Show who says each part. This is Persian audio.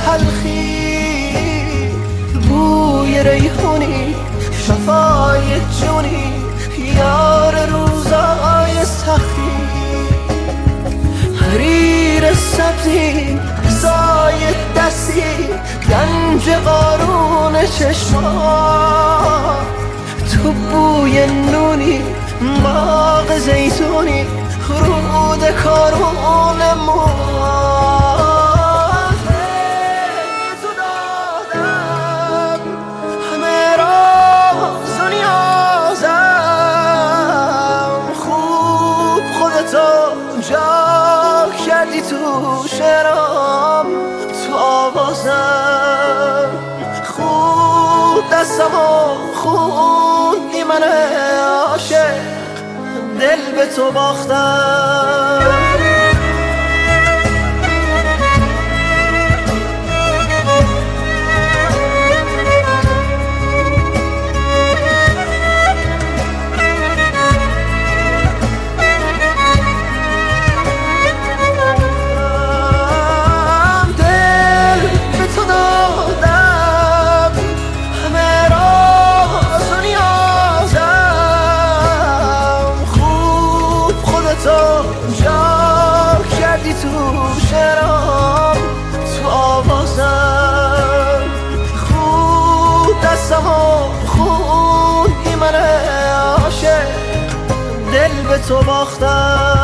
Speaker 1: تلخی، بوی ریحونی، شفای جونی، یار روزای سختی، حریر سبزی، سایه دستی، گنج قارون چشما، تو بوی نونی، باغ زیتونی، رود کارون ما. تو دادم همه راز و نیازم، خوب خودتو جا کردی تو شعرام، تو آوازم، خوب دستمو خوندی من عاشق، دل به تو باختم. جا کردی تو شعرام، تو آوازم، خوب دستمو خوندی من عاشق، دل به تو باختم.